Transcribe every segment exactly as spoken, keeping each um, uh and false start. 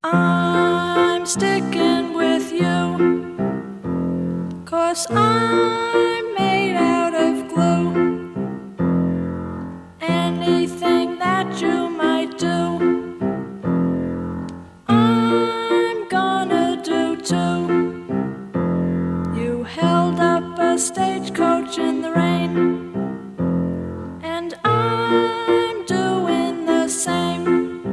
I'm sticking with you, 'cause I'm made out of glue. Anything that you might do, I'm gonna do too. You held up a stagecoach in the rain, and I'm doing the same.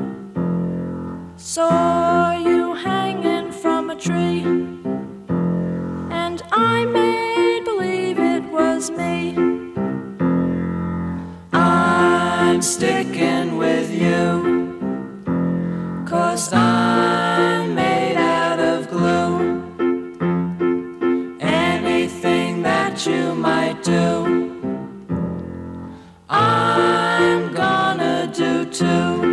Saw you hanging from a tree, and I made believe it was me. I'm sticking with you, 'cause I'm made out of glue. Anything that you might do, I'm gonna do too.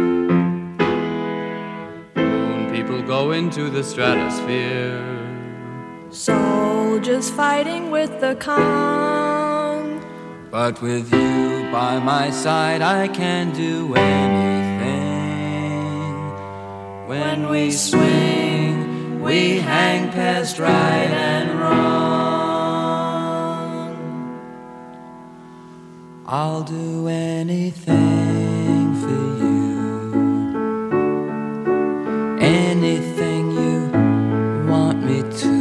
Go into the stratosphere. Soldiers fighting with the calm. But with you by my side, I can do anything. When we swing, we hang past right and wrong. I'll do anything for you. Anything you want me to,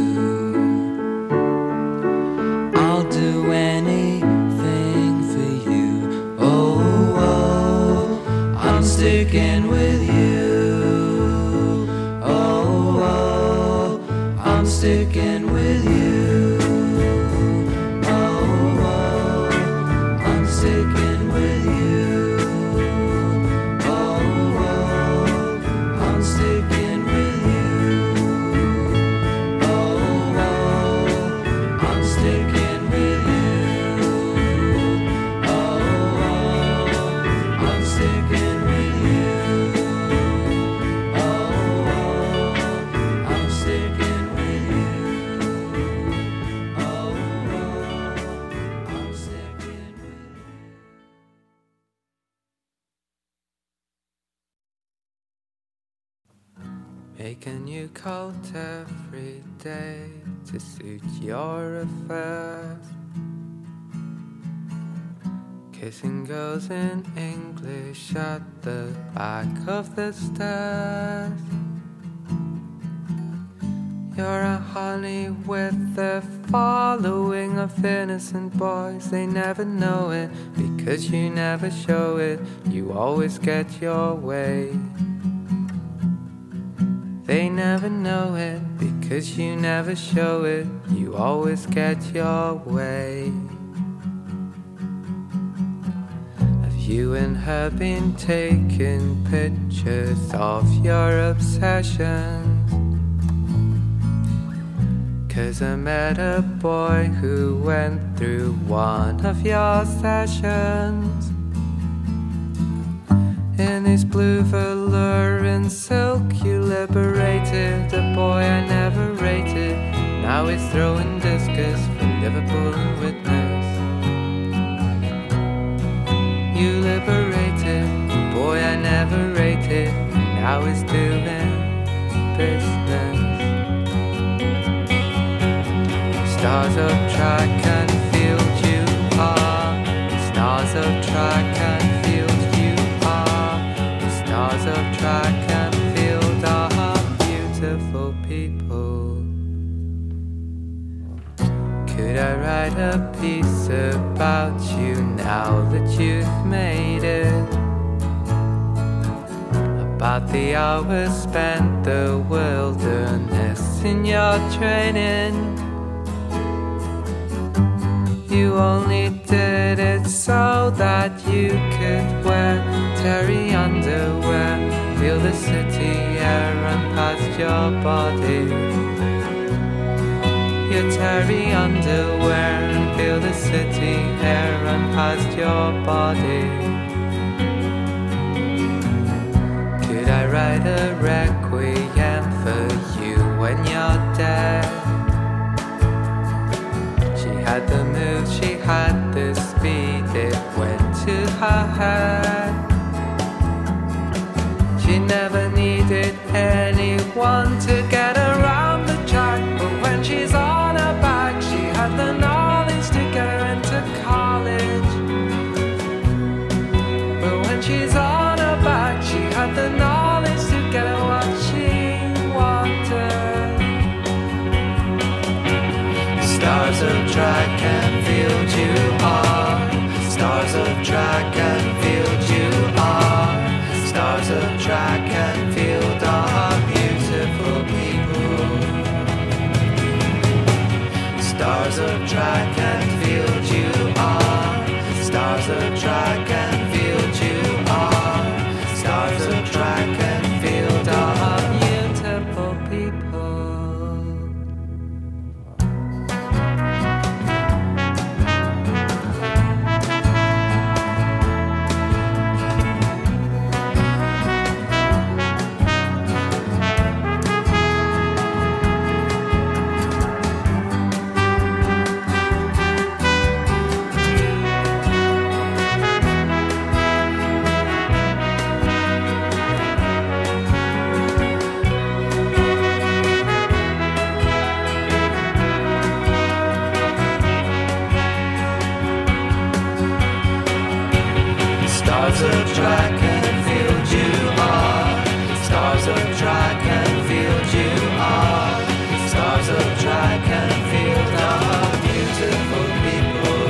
I'll do anything for you. Oh, oh, I'm sticking with you. Oh, oh, I'm sticking with you. Oh, oh, I'm sticking with you. Oh, oh, I'm sticking. Make a new coat every day to suit your affairs. Kissing girls in English at the back of the stairs. You're a honey with a following of innocent boys. They never know it because you never show it. You always get your way. They never know it because you never show it. You always get your way. Have you and her been taking pictures of your obsessions? 'Cause I met a boy who went through one of your sessions. In his blue velour and silk you liberated a boy I never rated. Now he's throwing discus from Liverpool and Witness. You liberated a boy I never rated. Now he's doing business. Stars of track and field you are. Stars of track and field you are. Stars of track and field are beautiful people. Could I write a piece about you now that you've made it? About the hours spent the wilderness in your training. You only did it so that you could wear terry underwear, feel the city air run past your body. Your terry underwear and feel the city air run past your body. Could I write a requiem for you when you're dead? She had the move, she had the speed, it went to her head. She never needed anyone track and field you are. Stars of track and field you are. Stars of track and field are beautiful people. Stars of track and field you are. Stars of track and field you are. Stars of track and field are beautiful people. Stars of track and field you are. Stars of track and field you are. Stars of track and field are beautiful people.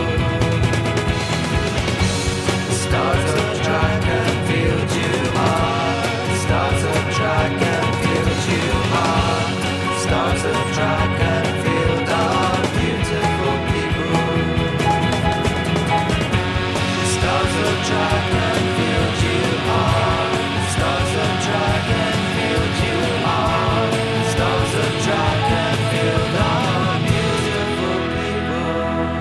Stars of track and field you are. Stars of track and field you are. Stars of track and field are beautiful people. Stars of track and field you are. Stars of track and field you are. Stars of track and field are beautiful people.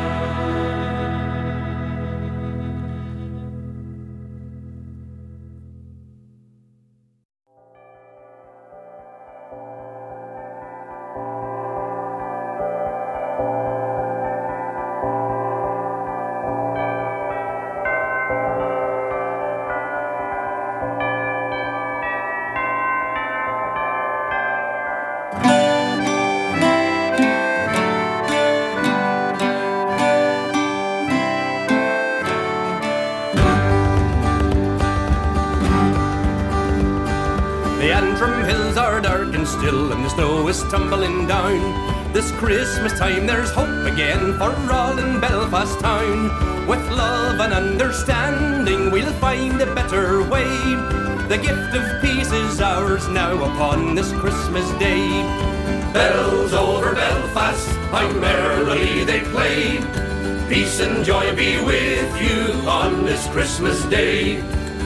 The Antrim hills are dark and still, and the snow is tumbling down. This Christmas time there's hope again for all in Belfast town. With love and understanding we'll find a better way. The gift of peace is ours now upon this Christmas day. Bells over Belfast, how merrily they play. Peace and joy be with you on this Christmas day.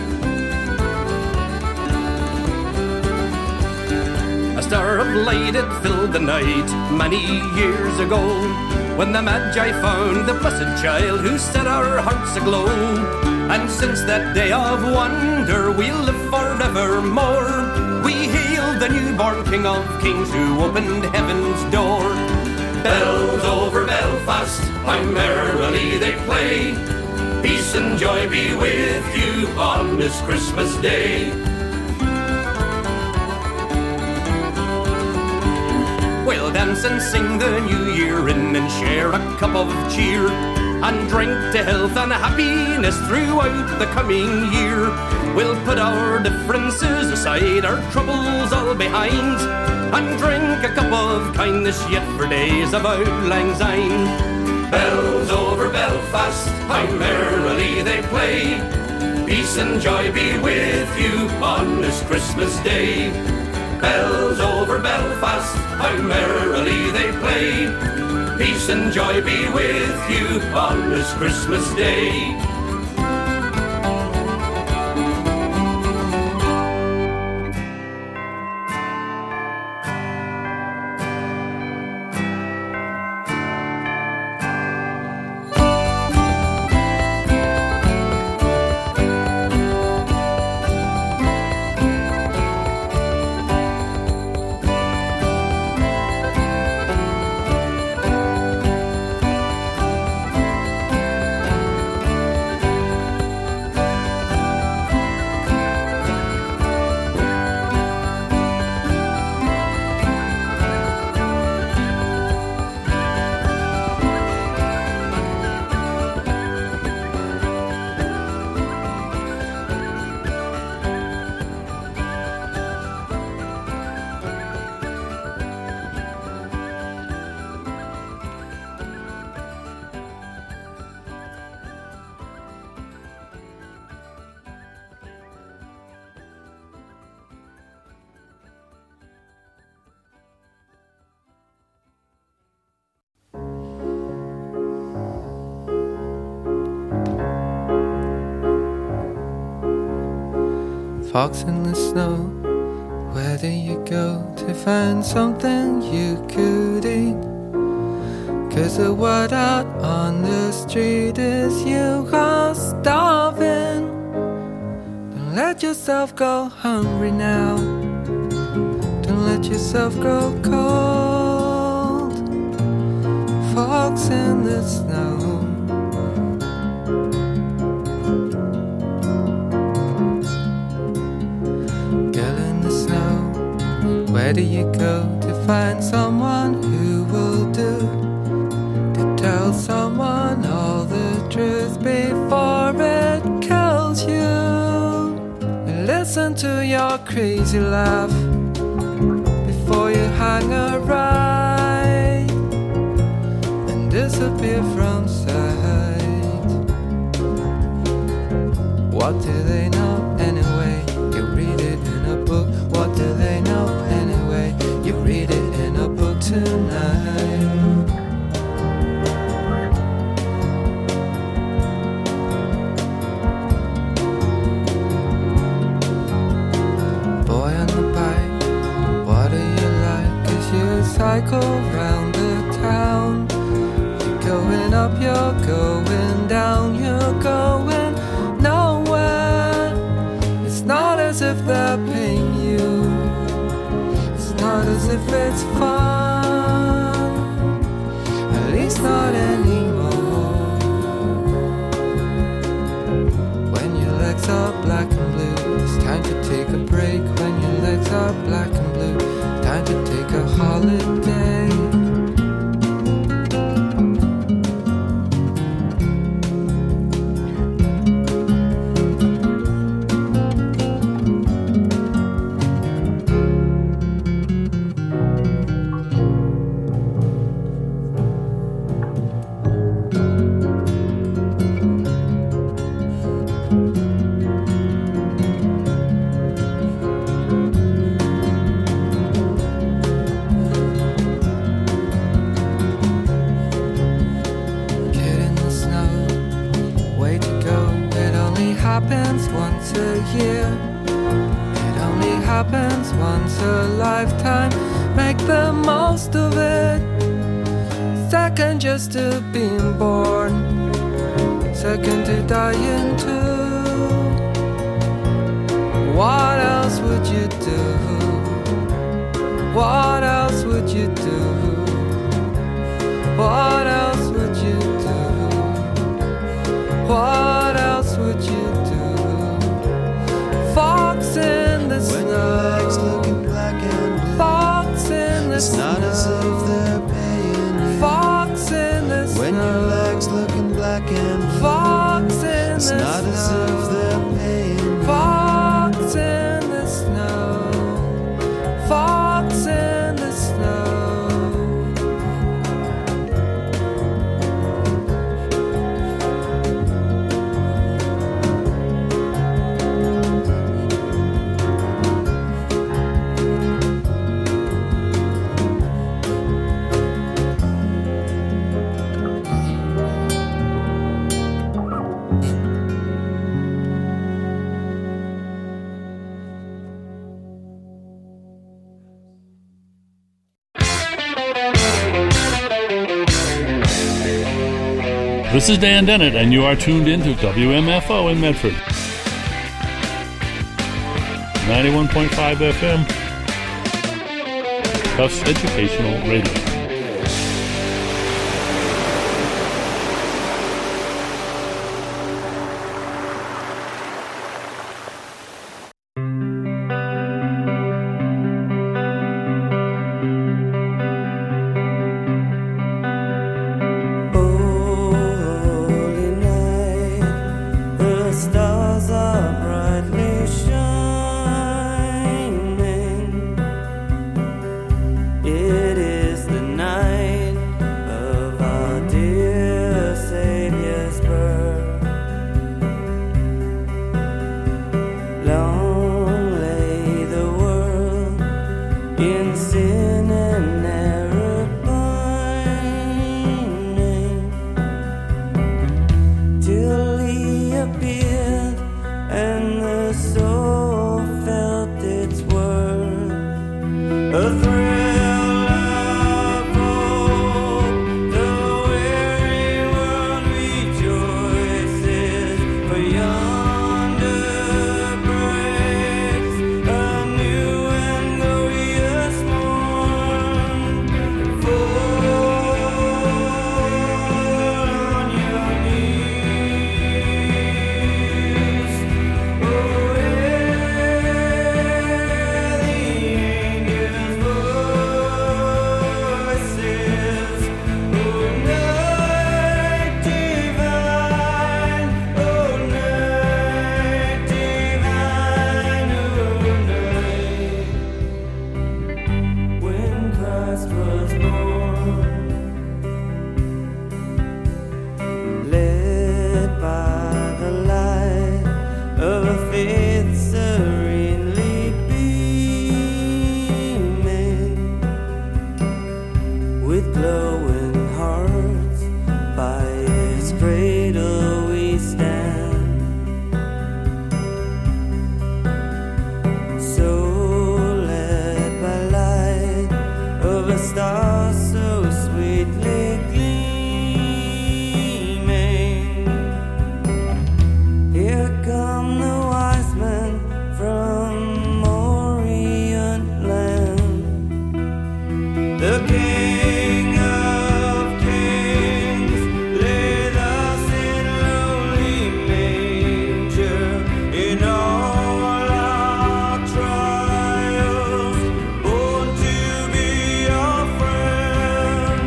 A star of light it filled the night many years ago, when the Magi found the blessed child who set our hearts aglow. And since that day of wonder we'll live forevermore. We hail the newborn King of Kings who opened heaven's door. Bells over Belfast, how merrily they play. Peace and joy be with you on this Christmas day. We'll dance and sing the new year in and share a cup of cheer, and drink to health and happiness throughout the coming year. We'll put our differences aside, our troubles all behind, and drink a cup of kindness yet for days of auld lang syne. Bells over Belfast, how merrily they play. Peace and joy be with you on this Christmas day. Bells over Belfast, how merrily they play. Peace and joy be with you on this Christmas day. Fox in the snow, where do you go to find something you could eat? 'Cause the word out on the street is you are starving. Don't let yourself go hungry now. Don't let yourself grow cold. Fox in the snow. Where do you go to find someone who will do? To tell someone all the truth before it kills you. And listen to your crazy laugh before you hang a right and disappear from sight. What do they know anyway? You read it in a book. What do they know anyway? You read it in a book tonight. Boy on the bike, what do you like? 'Cause you cycle round the town. You're going up, you're going down, you're going nowhere. It's not as if they're paying you. It's not as if it's fun. At least not anymore. When your legs are black and blue, it's time to take a break. When your legs are black and blue, time to take a holiday. Happens once a year. It only happens once a lifetime. Make the most of it. Second just to being born. Second to dying too. What else would you do? What else would you do? What else would you do? What else would you do? Fox in the when snow. Your legs looking black and blue. Fox in the it's snow. Not as if they're paying you. Fox in the snow. When your legs looking black and blue. Fox in it's the not snow. as if they're paying you. Fox in the snow. Fox in the snow. This is Dan Dennett, and you are tuned in to W M F O in Medford. ninety-one point five F M, Tufts Educational Radio. It is the stars so sweetly gleaming. Here come the wise men from Orient land. The King of Kings lay thus in lowly manger. In all our trials, born to be our friend.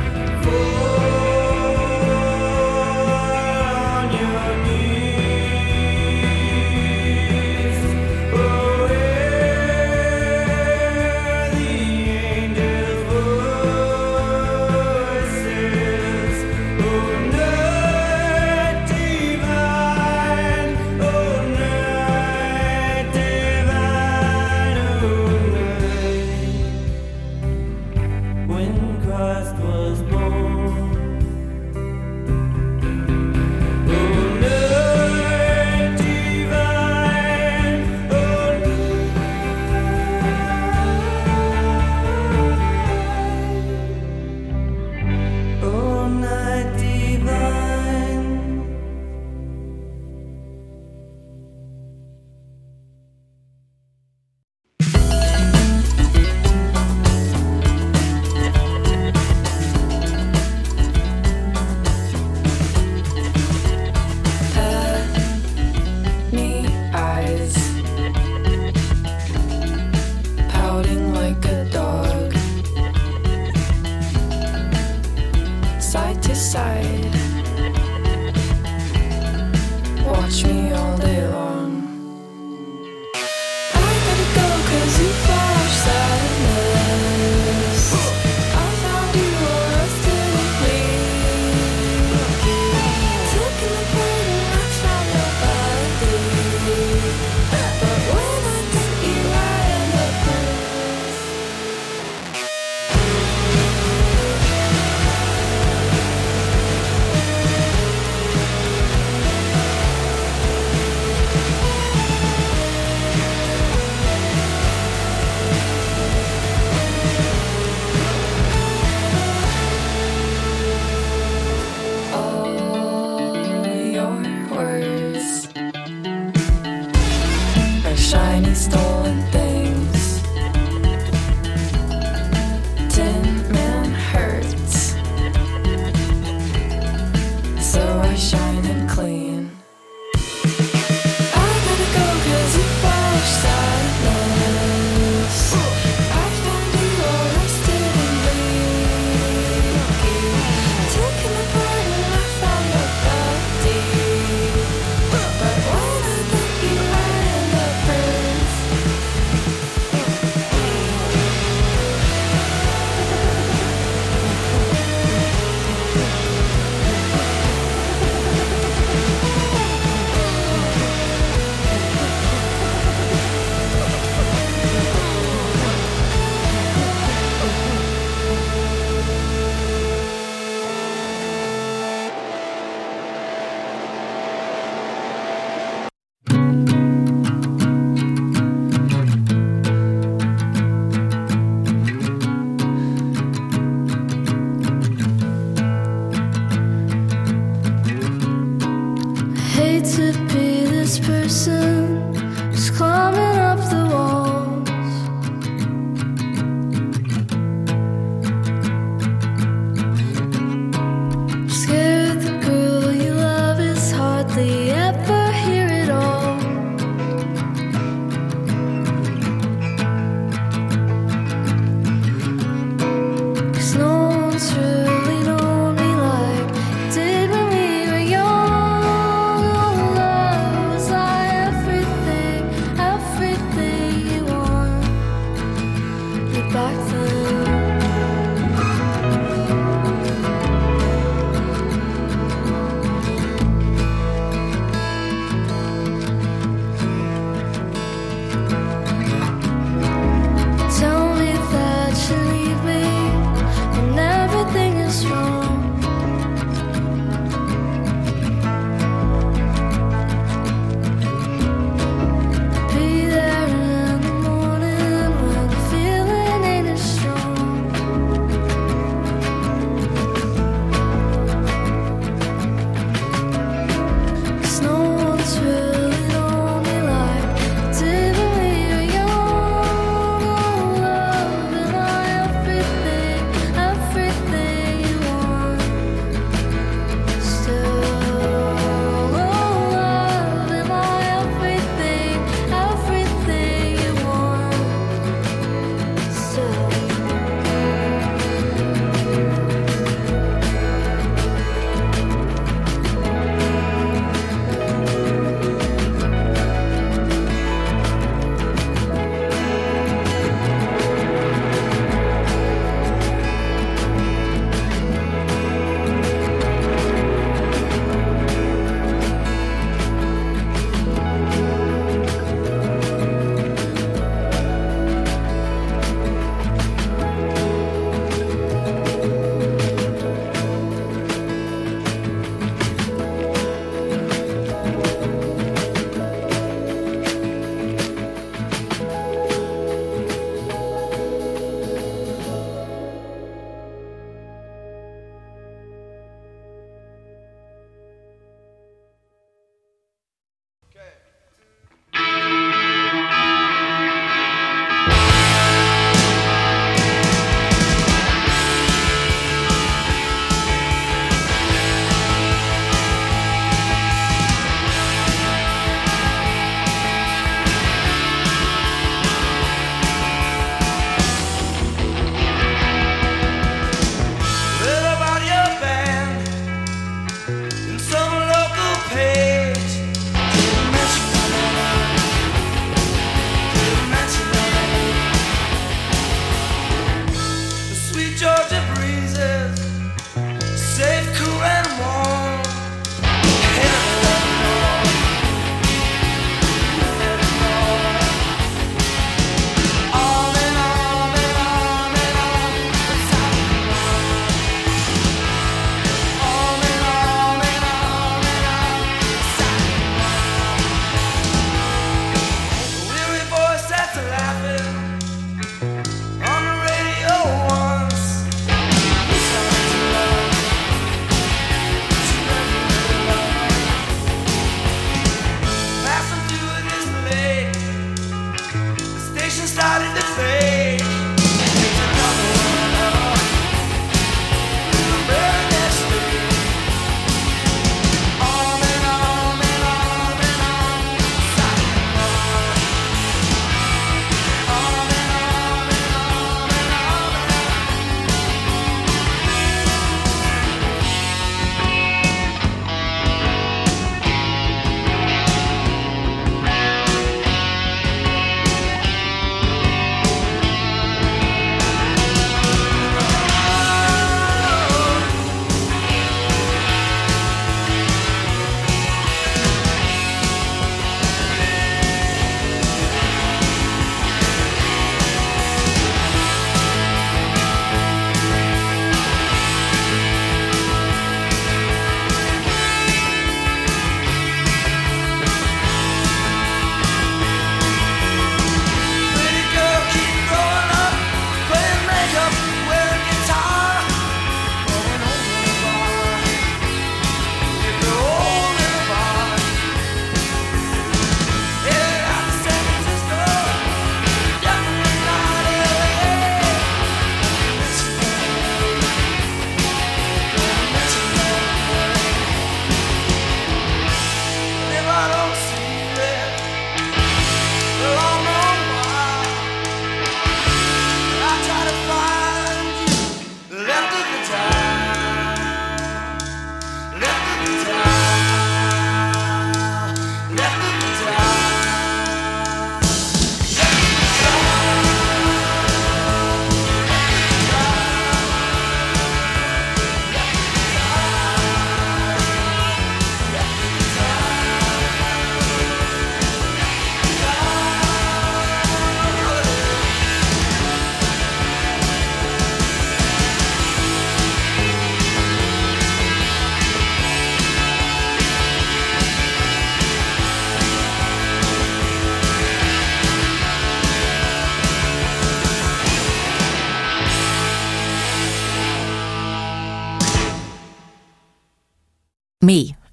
Fall on your knees. Oh, hear the angels' voices. Oh, night divine. Oh, night divine. Oh, night when Christ was born. Oh, night divine. Oh, night. Oh, night divine. Me eyes pouting like a dog, side to side. Watch me all day long. I gotta go 'cause you flash sadness. I found you arrested and bleeding. Took in the plate and I found nobody. But when I took you right in the proof. All your words are shiny stolen things. Tin Man hurts, so I shine and clean. I gotta go 'cause you flash sadness. I found you arrested and bleeding. Taken apart and I found nobody. But when I got you right in the proof.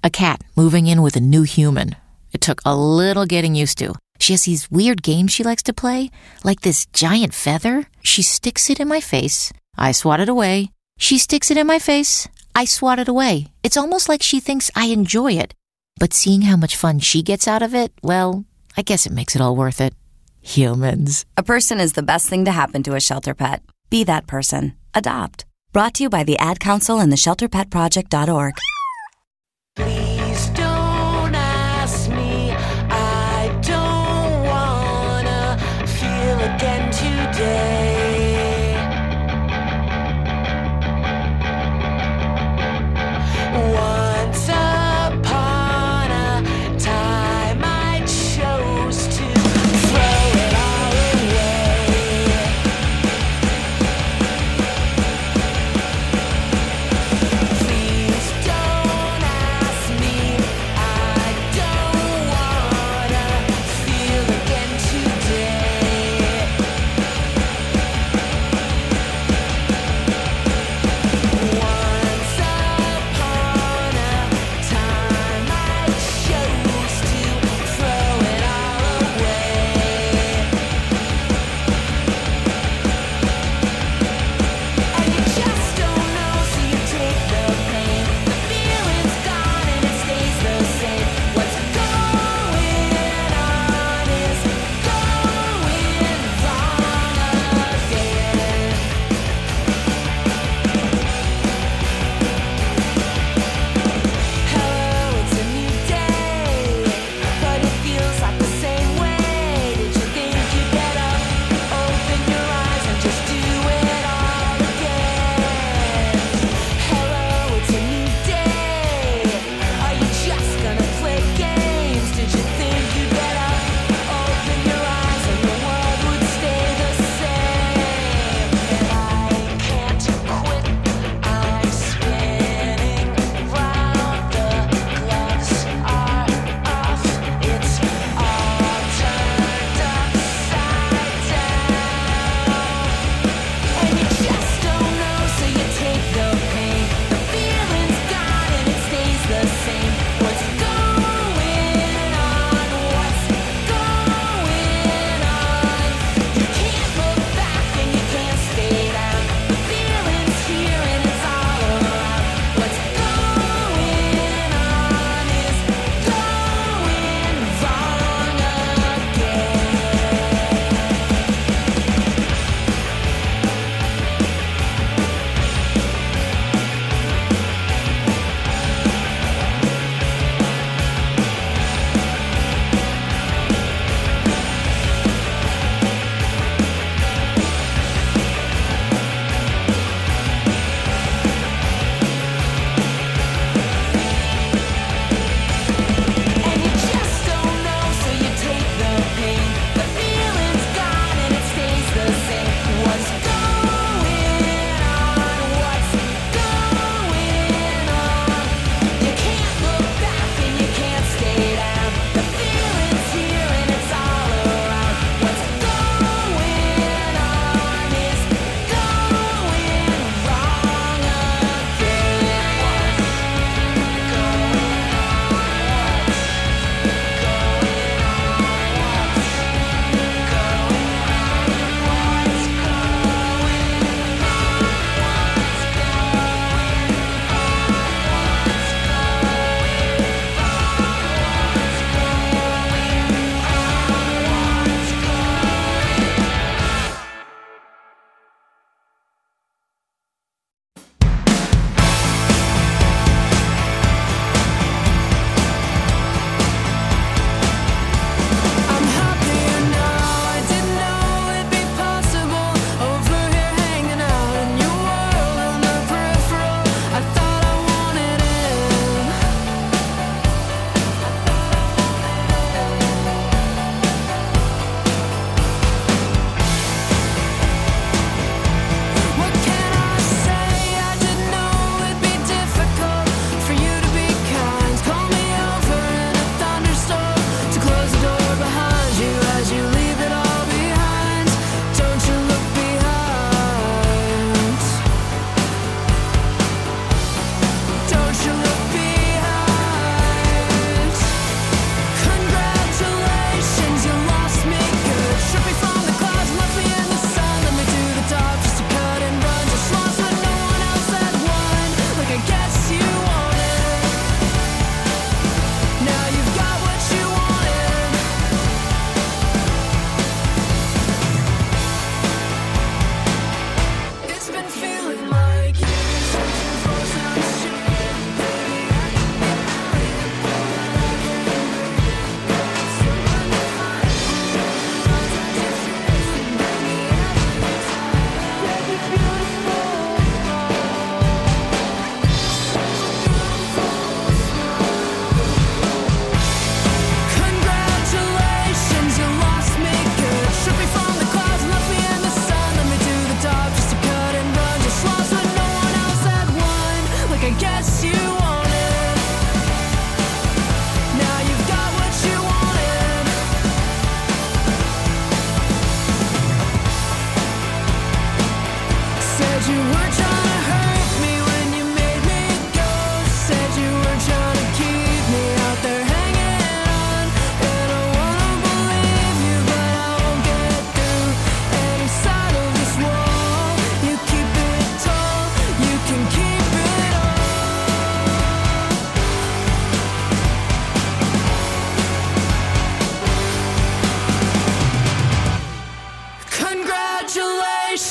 A cat moving in with a new human. It took a little getting used to. She has these weird games she likes to play, like this giant feather. She sticks it in my face. I swat it away. She sticks it in my face. I swat it away. It's almost like she thinks I enjoy it. But seeing how much fun she gets out of it, well, I guess it makes it all worth it. Humans. A person is the best thing to happen to a shelter pet. Be that person. Adopt. Brought to you by the Ad Council and the shelter pet project dot org. Please don't ask me. I don't wanna feel again today. Once upon a time, I chose to throw it all away. Please don't.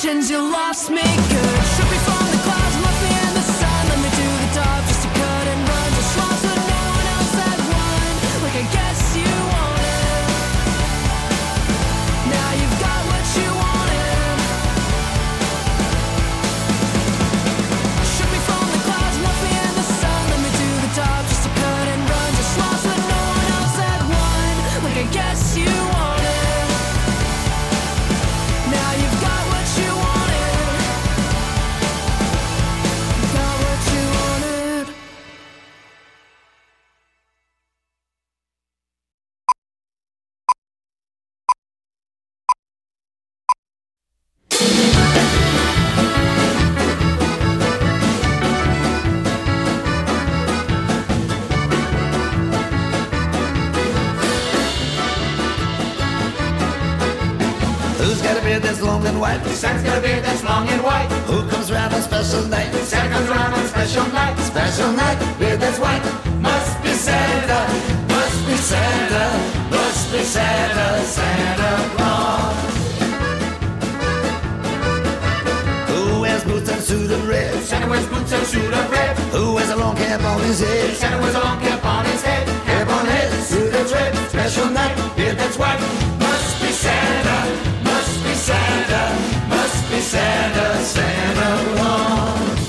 pretend you lost me good. Shook me from the clouds, left me in the sun, led me to the top just to cut and run. Just lost when no one else had won, like I guess you wanted. Now you've got what you wanted. Shook me from the clouds, left me in the sun, led me to the top just to cut and run. Just lost when no one else had won, like I guess you wanted. Now you've got what you wanted. Got what you wanted. Who's got a beard that's long and white? Santa's got a beard that's long and white. Who comes round on special night? Santa comes around on a special night. Special night, beard that's white. Must be Santa, Must be Santa, must be Santa, Santa Claus. Who wears boots and suit of red? Santa wears boots and suit of red. Who wears a long cap on his head? Santa wears a long cap on his head. Cap on head, suit that's red. Special night, beard that's white. Must be Santa, Must be Santa, must be Santa, Santa Claus.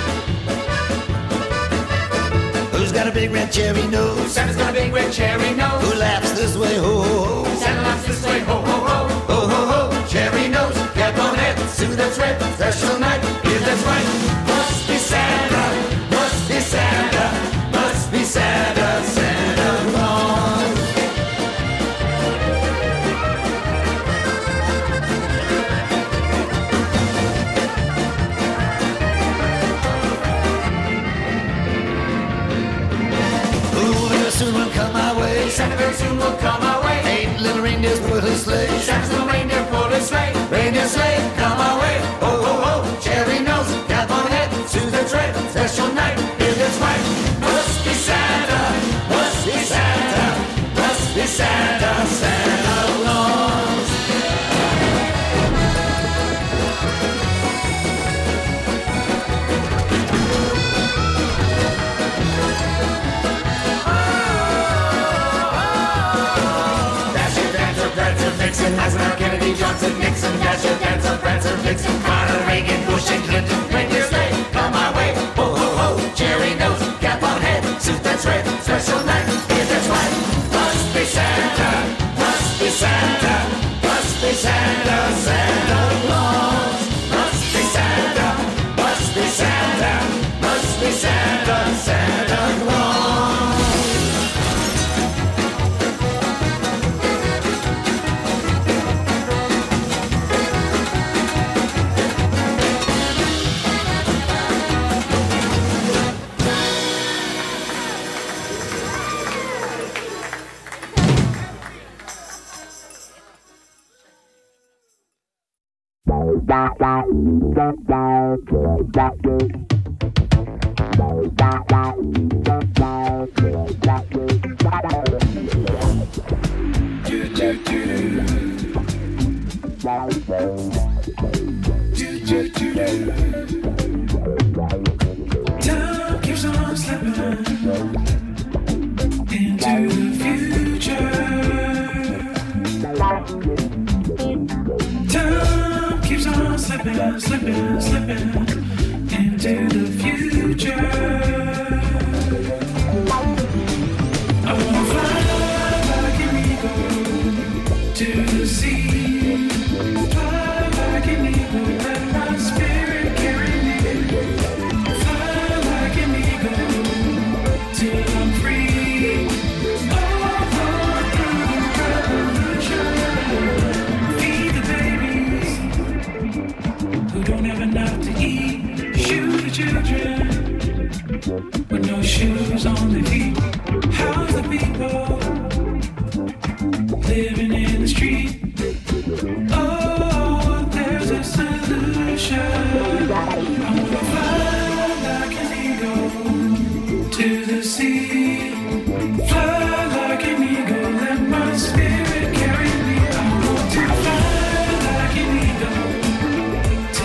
Who's got a big red cherry nose? Santa's got a big red cherry nose. Who laughs this way, ho, ho, ho? Santa laughs this way, ho, ho, ho. Ho, ho, ho, cherry nose, cap on head, suit that's red, special night, beard that's white. Must be Santa, must be Santa, must be Santa, Santa Claus. Who very soon will come my way? Santa very soon will come our way. Eight little reindeers pull his sleigh. Santa's little reindeer pulled his sleigh. Reindeer sleigh, come our way. Ho, ho, ho, cherry nose, cap on head, suit that's red, special night, beard that's white. Must be Santa, must be Santa, must be Santa, Santa Claus. Dasher, Dancer, Prancer, Vixen, Eisenhower, Kennedy, Johnson, Nixon, Dasher, Dancer, Prancer, Vixen, Carter, Reagan, Bush, and Clinton. Reindeer sleigh, come my way. Ho, ho, ho, cherry nose, cap on head, suit that's red, special night, beard that's white. Must be Santa, must be Santa, must be Santa, Santa Claus. Must be Santa, must be Santa, must be Santa, Santa Claus. Time keeps on slipping into the future. Time keeps on slipping, slipping, slipping into the future. I wanna fly like an eagle to the sea. Fly like an eagle, let my spirit carry me. Fly like an eagle till I'm free. All through the revolution. Feed the babies who don't have enough to eat. Shoot the children with no shoes on their feet. How's the people living in the street? Oh, there's a solution. I wanna fly like an eagle to the sea. Fly like an eagle, let my spirit carry me. I want to fly like an eagle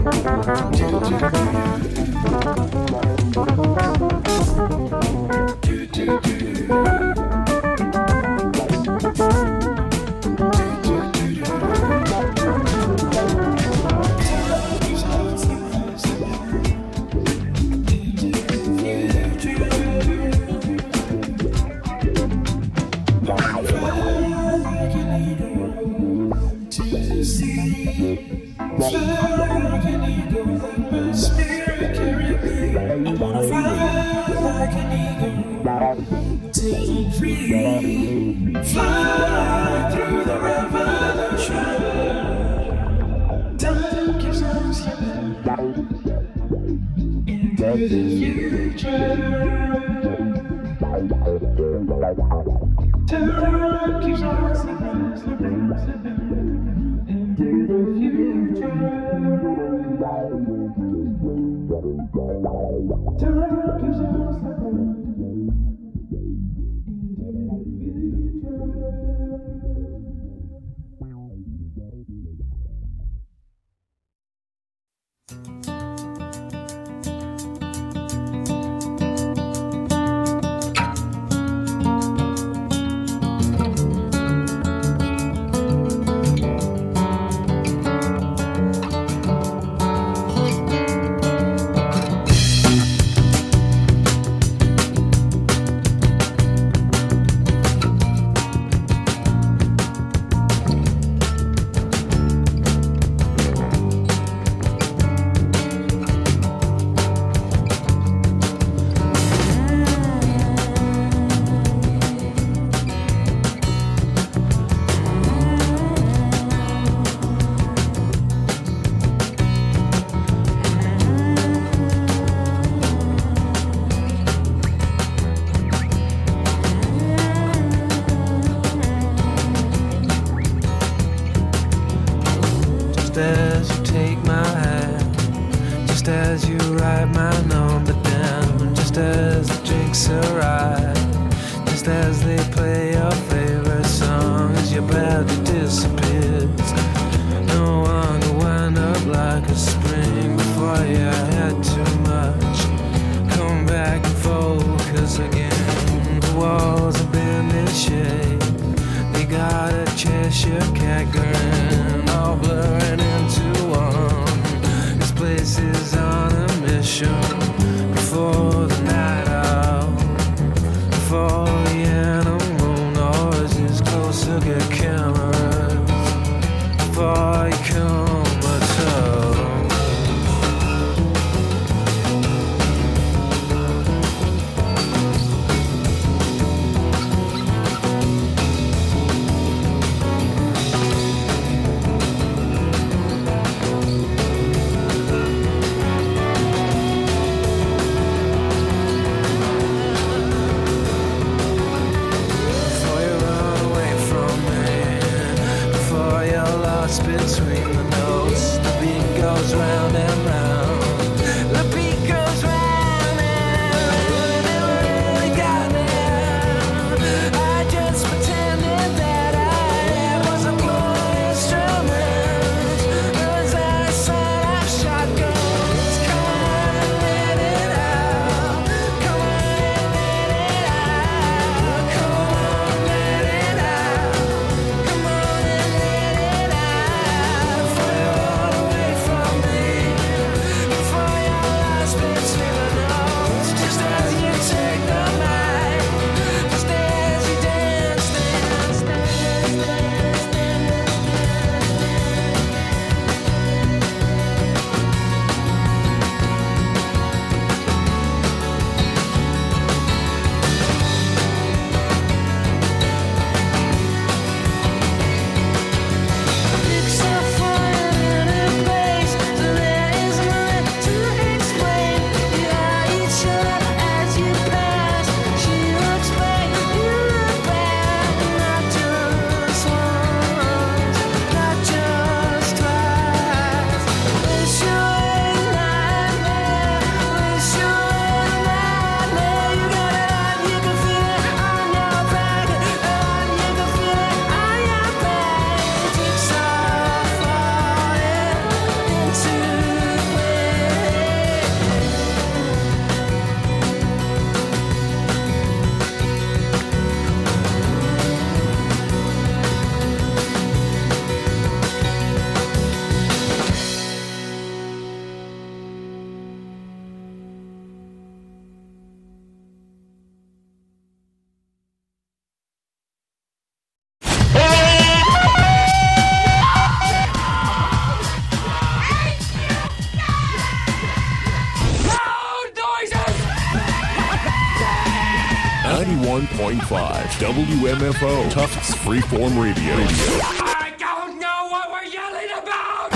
as you take my hand, just as you write my number down, just as the drinks arrive, just as they play your favorite song, as your body disappears. No one could wind up like a spring before you had too much. Come back and focus again. The walls have been in shape. They got a Cheshire cat grin, all blurring into one. This place is on a mission. Before the night out, before the animal noises closer get cameras, before you come at all. Between the notes, the beat goes round and round. The beat goes round and round. It really got me out. I just pretended that I was a blowing instrument. As I set off shotguns, come on and let it out. Come on and let it out. Come on and let it out. Come on and let it out. one point five W M F O, Tufts Freeform Radio. I don't know what we're yelling about!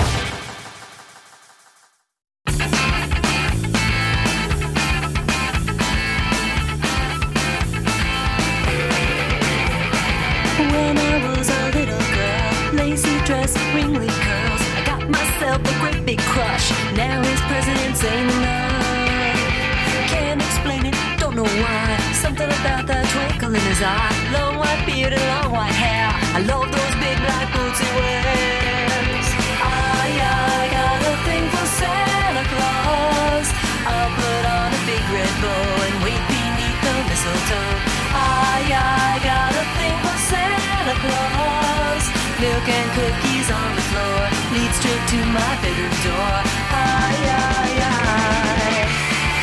When I was a little girl, lacy dress, ringly curls, I got myself a great big crush. Now his presence ain't enough. Can't explain it, don't know why. Something about that twinkle in his eye. Long white beard and long white hair. I love those big black boots he wears. I, I got a thing for Santa Claus. I'll put on a big red bow and wait beneath the mistletoe. I, I got a thing for Santa Claus. Milk and cookies on the floor lead straight to my bedroom door. I, I, I.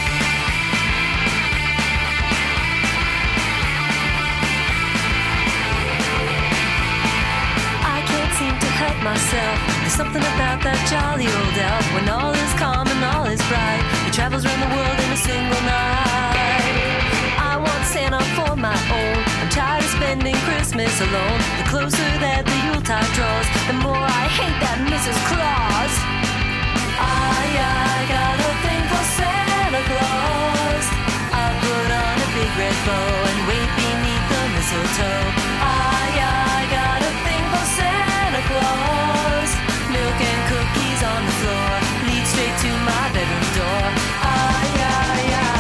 I can't seem to help myself. There's something about that jolly old elf. When all is calm and all is bright, he travels around the world in a single night. I want Santa for my own. I'm tired of spending Christmas alone. The closer that the Yuletide draws, the more I hate that Missus Claus. I, I got a thing for Santa Claus. I'll put on a big red bow and wait beneath the mistletoe. I, I got a thing for Santa Claus. Milk and cookies on the floor lead straight to my bedroom door. I, I, I.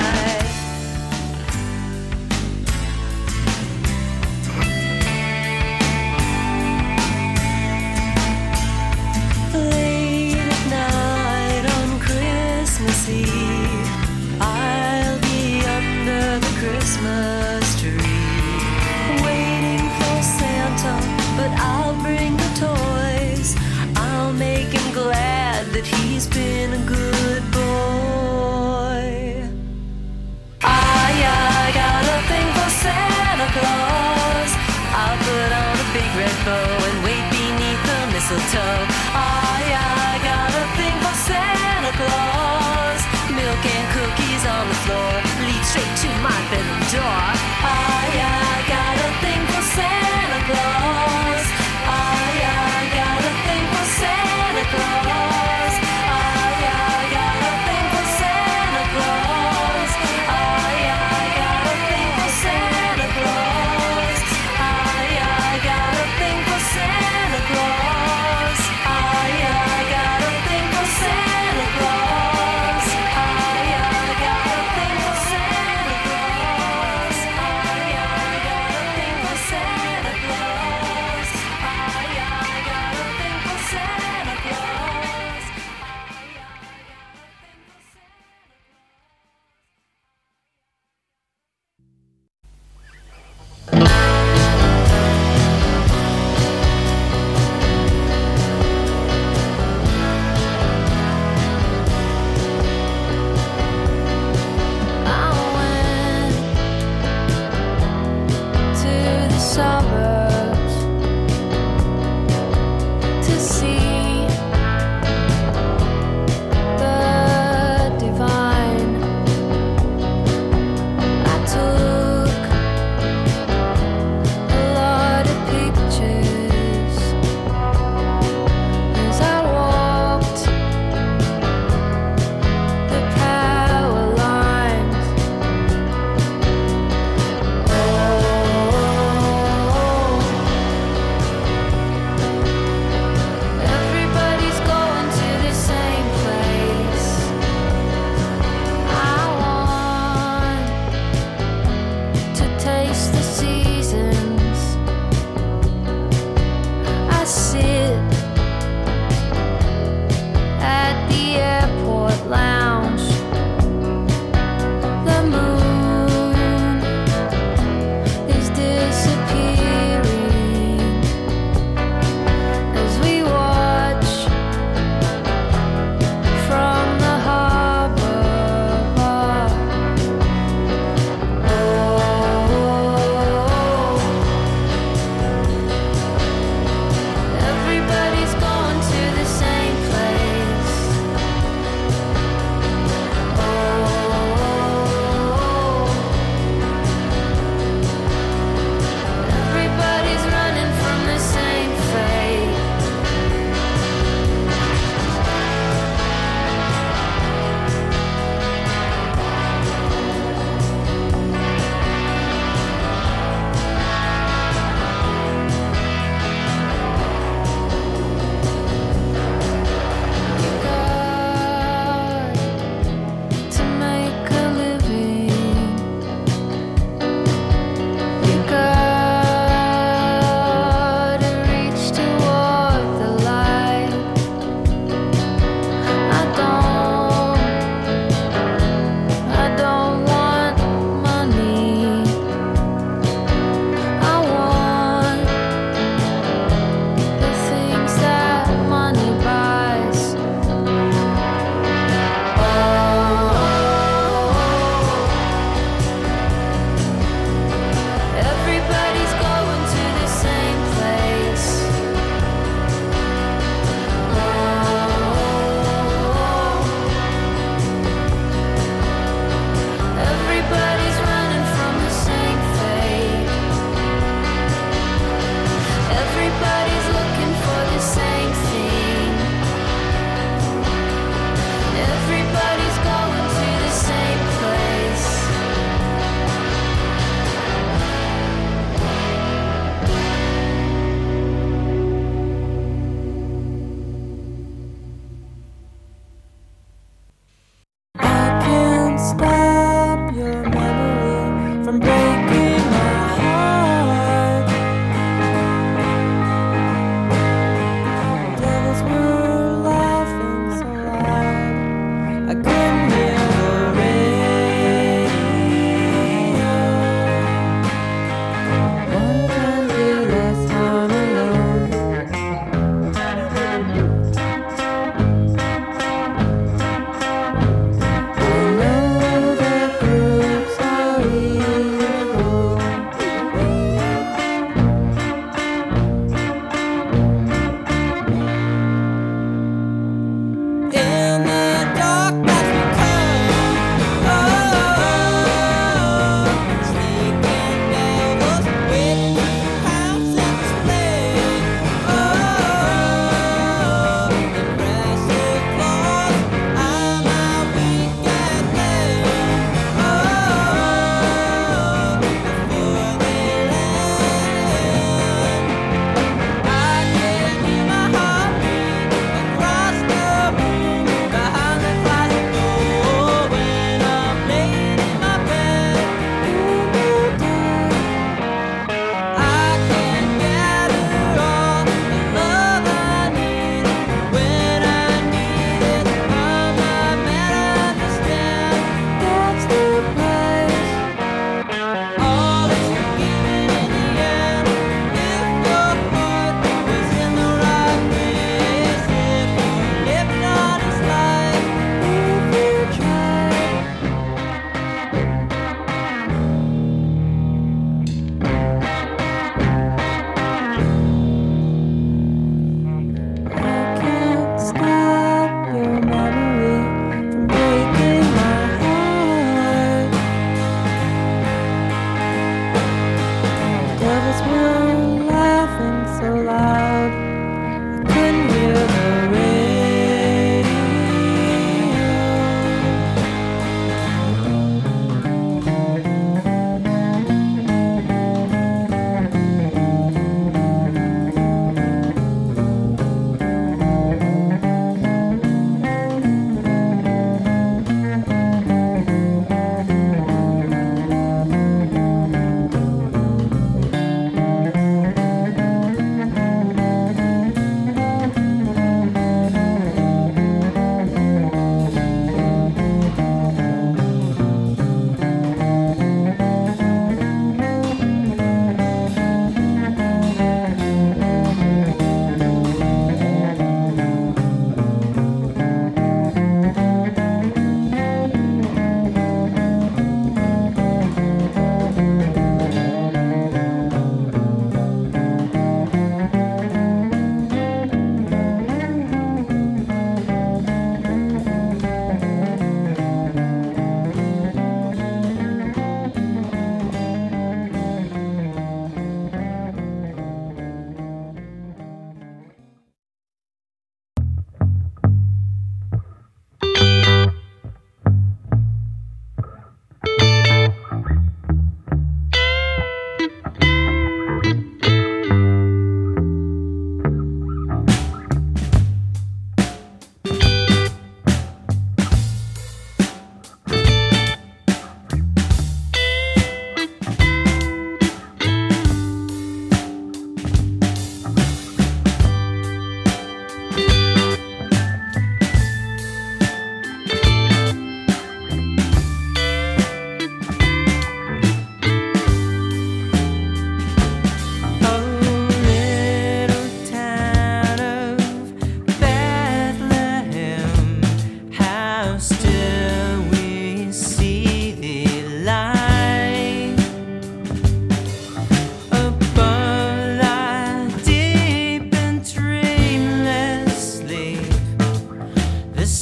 Late at night on Christmas Eve, I'll be under the Christmas tree, waiting for Santa, but I'll bring the toys. I'll make him glad that he's been a good boy. I, I got a thing for Santa Claus. I'll put on a big red bow and wait beneath the mistletoe. I, I got a thing for Santa Claus. Milk and cookies on the floor lead straight to my bedroom door. I, I got a thing for Santa Claus. I, I got a thing for Santa Claus. I, I got a thing for Santa Claus. I, I got a thing for Santa Claus. I, I got a thing for Santa Claus. I,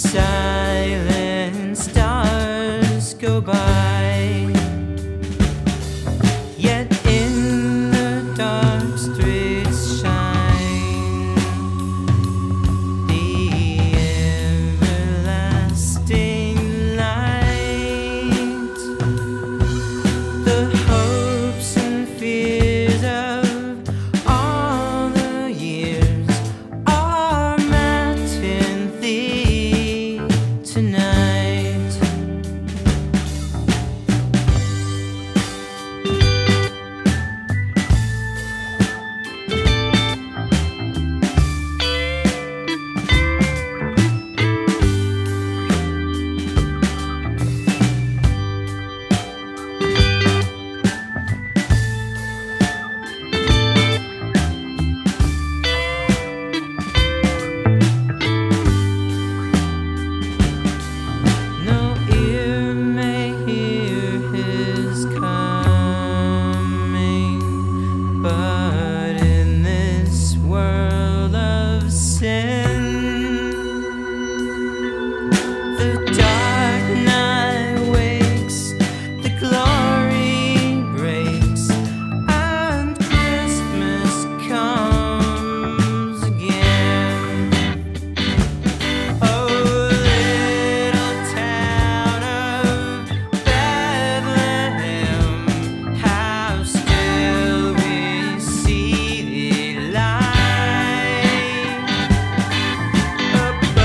silent stars go by.